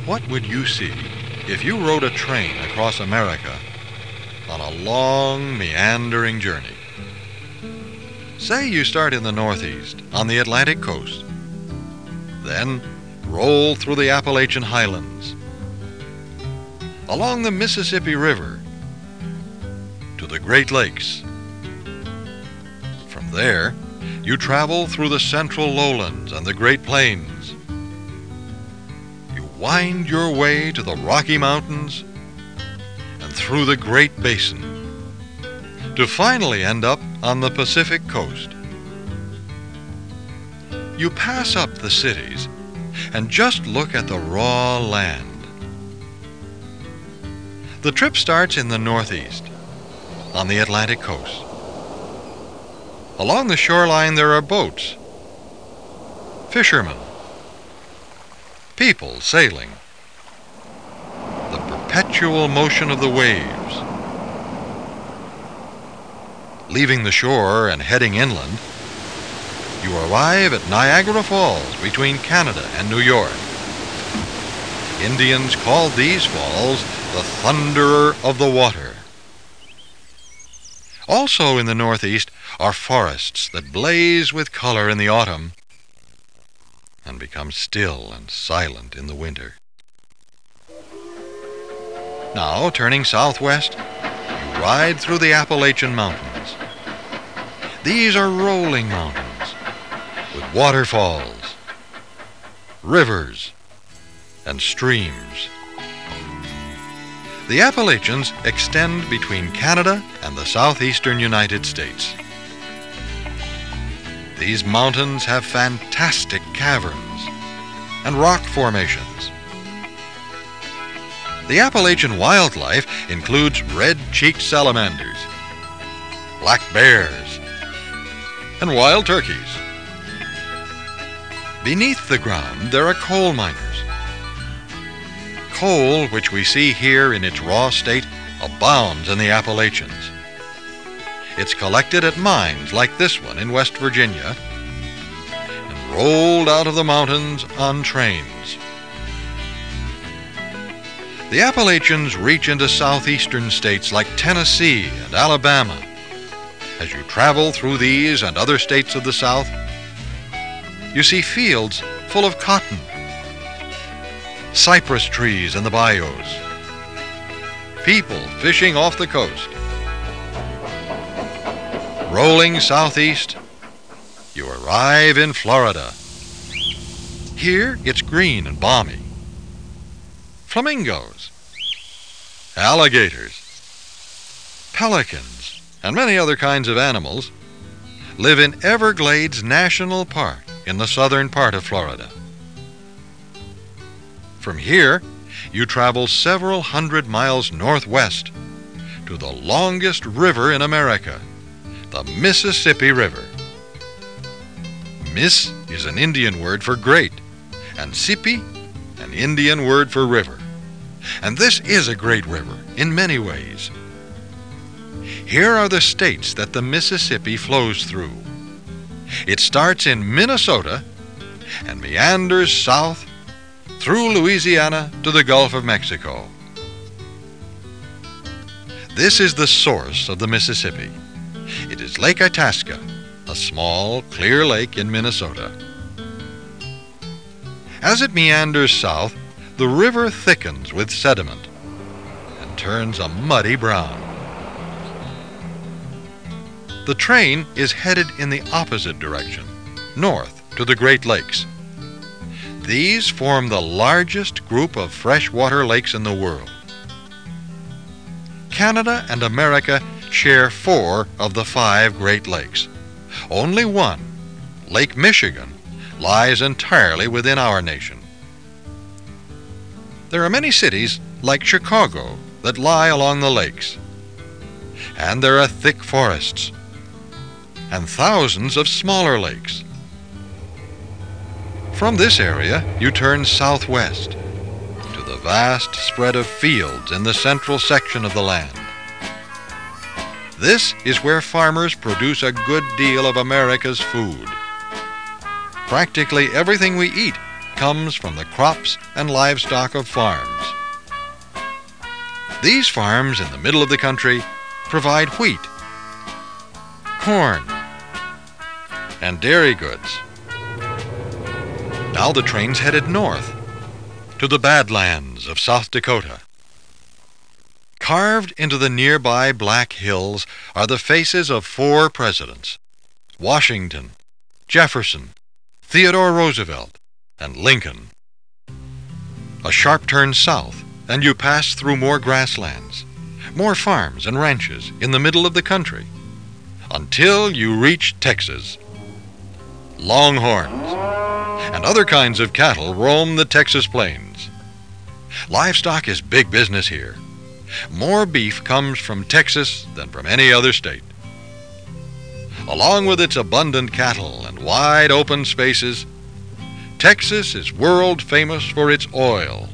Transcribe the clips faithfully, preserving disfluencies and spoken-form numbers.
What would you see if you rode a train across America on a long, meandering journey? Say you start in the Northeast, on the Atlantic coast, then roll through the Appalachian Highlands, along the Mississippi River, to the Great Lakes. From there, you travel through the central lowlands and the Great Plains. You wind your way to the Rocky Mountains and through the Great Basin, to finally end up on the Pacific coast. You pass up the cities and just look at the raw land. The trip starts in the Northeast, on the Atlantic coast. Along the shoreline there are boats, fishermen, people sailing, the perpetual motion of the waves. Leaving the shore and heading inland, you arrive at Niagara Falls between Canada and New York. Indians called these falls the Thunderer of the Water. Also in the Northeast are forests that blaze with color in the autumn and become still and silent in the winter. Now, turning southwest, you ride through the Appalachian Mountains. These are rolling mountains with waterfalls, rivers, and streams. The Appalachians extend between Canada and the southeastern United States. These mountains have fantastic caverns and rock formations. The Appalachian wildlife includes red-cheeked salamanders, black bears, and wild turkeys. Beneath the ground there are coal miners. Coal, which we see here in its raw state, abounds in the Appalachians. It's collected at mines like this one in West Virginia and rolled out of the mountains on trains. The Appalachians reach into southeastern states like Tennessee and Alabama. As you travel through these and other states of the South, you see fields full of cotton, cypress trees in the bayous, people fishing off the coast. Rolling southeast, you arrive in Florida. Here it's green and balmy. Flamingos, alligators, pelicans, and many other kinds of animals live in Everglades National Park in the southern part of Florida. From here, you travel several hundred miles northwest to the longest river in America, the Mississippi River. Miss is an Indian word for great, and Sippi, an Indian word for river. And this is a great river in many ways. Here are the states that the Mississippi flows through. It starts in Minnesota and meanders south through Louisiana to the Gulf of Mexico. This is the source of the Mississippi. It is Lake Itasca, a small, clear lake in Minnesota. As it meanders south, the river thickens with sediment and turns a muddy brown. The train is headed in the opposite direction, north to the Great Lakes. These form the largest group of freshwater lakes in the world. Canada and America share four of the five Great Lakes. Only one, Lake Michigan, lies entirely within our nation. There are many cities like Chicago that lie along the lakes, and there are thick forests and thousands of smaller lakes. From this area, you turn southwest to the vast spread of fields in the central section of the land. This is where farmers produce a good deal of America's food. Practically everything we eat comes from the crops and livestock of farms. These farms in the middle of the country provide wheat, corn, and dairy goods. Now the train's headed north to the Badlands of South Dakota. Carved into the nearby Black Hills are the faces of four presidents: Washington, Jefferson, Theodore Roosevelt, and Lincoln. A sharp turn south, and you pass through more grasslands, more farms and ranches in the middle of the country, until you reach Texas. Longhorns and other kinds of cattle roam the Texas plains. Livestock is big business here. More beef comes from Texas than from any other state. Along with its abundant cattle and wide open spaces, Texas is world famous for its oil.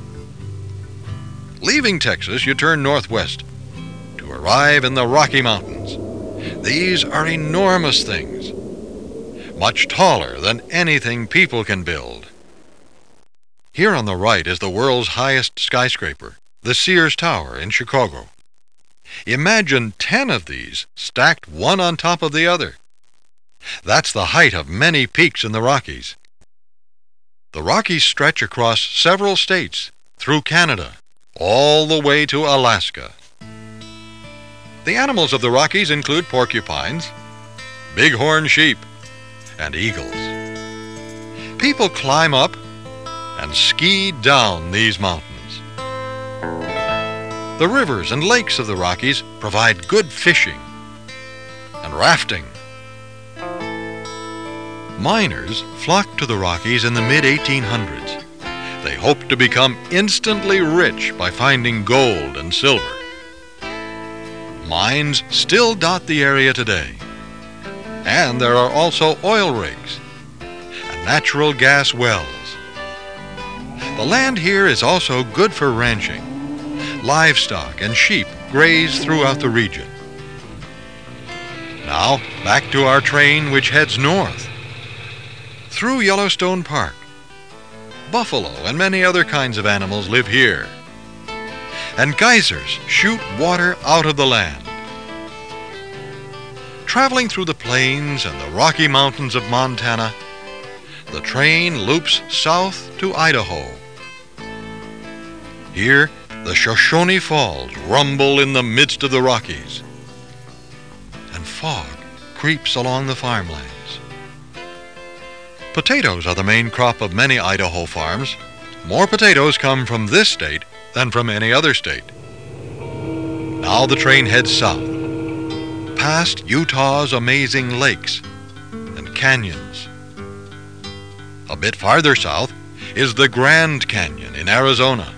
Leaving Texas, you turn northwest to arrive in the Rocky Mountains. These are enormous things, much taller than anything people can build. Here on the right is the world's highest skyscraper, the Sears Tower in Chicago. Imagine ten of these stacked one on top of the other. That's the height of many peaks in the Rockies. The Rockies stretch across several states, through Canada, all the way to Alaska. The animals of the Rockies include porcupines, bighorn sheep, and eagles. People climb up and ski down these mountains. The rivers and lakes of the Rockies provide good fishing and rafting. Miners flocked to the Rockies in the mid eighteen hundreds. They hoped to become instantly rich by finding gold and silver. Mines still dot the area today. And there are also oil rigs and natural gas wells. The land here is also good for ranching. Livestock and sheep graze throughout the region. Now, back to our train, which heads north. Through Yellowstone Park. Buffalo and many other kinds of animals live here. And geysers shoot water out of the land. Traveling through the plains and the Rocky Mountains of Montana, the train loops south to Idaho. Here, the Shoshone Falls rumble in the midst of the Rockies, and fog creeps along the farmlands. Potatoes are the main crop of many Idaho farms. More potatoes come from this state than from any other state. Now the train heads south, past Utah's amazing lakes and canyons. A bit farther south is the Grand Canyon in Arizona.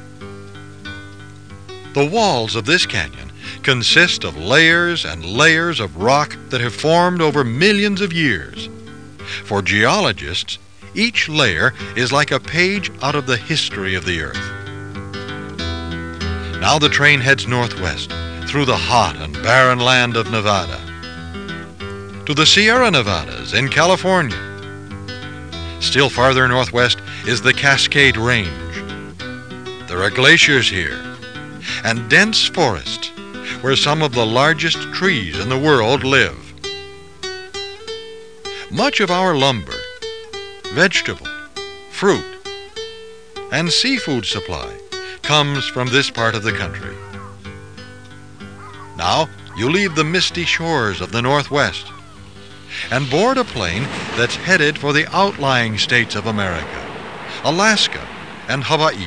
The walls of this canyon consist of layers and layers of rock that have formed over millions of years. For geologists, each layer is like a page out of the history of the earth. Now the train heads northwest through the hot and barren land of Nevada to the Sierra Nevadas in California. Still farther northwest is the Cascade Range. There are glaciers here and dense forests where some of the largest trees in the world live. Much of our lumber, vegetable, fruit, and seafood supply comes from this part of the country. Now you leave the misty shores of the Northwest and board a plane that's headed for the outlying states of America, Alaska and Hawaii.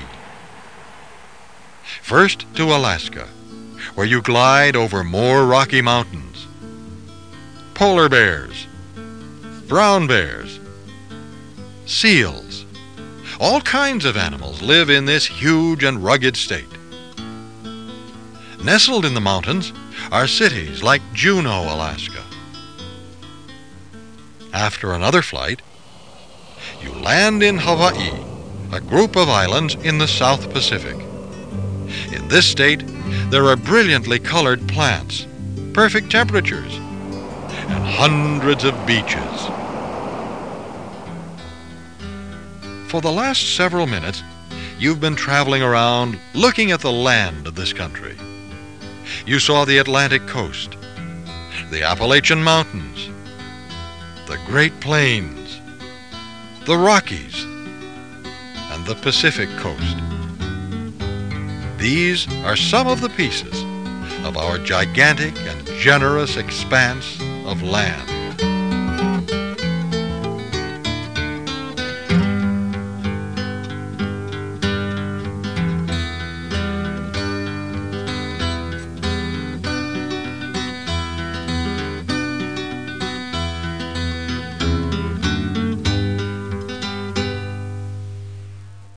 First to Alaska, where you glide over more Rocky Mountains. Polar bears, brown bears, seals, all kinds of animals live in this huge and rugged state. Nestled in the mountains are cities like Juneau, Alaska. After another flight, you land in Hawaii, a group of islands in the South Pacific. In this state, there are brilliantly colored plants, perfect temperatures, and hundreds of beaches. for the last several minutes, you've been traveling around looking at the land of this country. You saw the Atlantic coast, the Appalachian Mountains, the Great Plains, the Rockies, and the Pacific coast. These are some of the pieces of our gigantic and generous expanse of land.